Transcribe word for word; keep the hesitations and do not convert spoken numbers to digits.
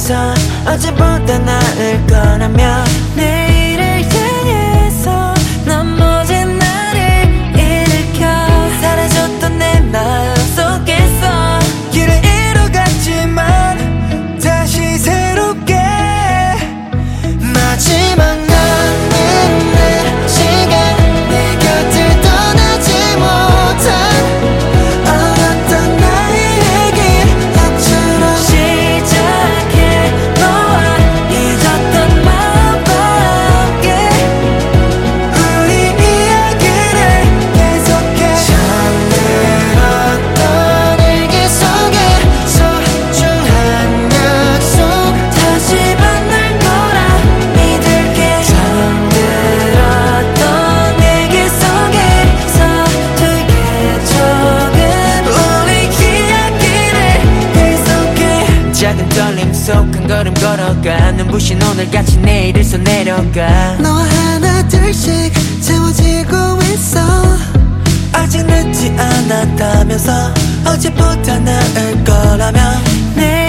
살면서 어제보다 나을 거라면 내일을 향해서 넌 모진 나를 일으켜 사라졌던 내 마음 속에서 길을 잃어갔지만 다시 새롭게 마지막 남은 내 시간 내 곁을 떠나지 못한 어렸던 나의 얘기 너처럼 시작해 너와 잊었던 마음과 함께 우리 이야기를 계속해 잠들었던 일기 속에 소중한 약속 다시 만날 거라 믿을게 잠들었던 얘기 속에서 되게 적은 우리 이야기를 계속해 작은 떨림 속 한 걸음 걸어가 눈부신 오늘같이 내일을 써내려가 너와 하나 둘씩 채워지고 있어 아직 늦지 않았다면서 어제보다 나을 거라면 내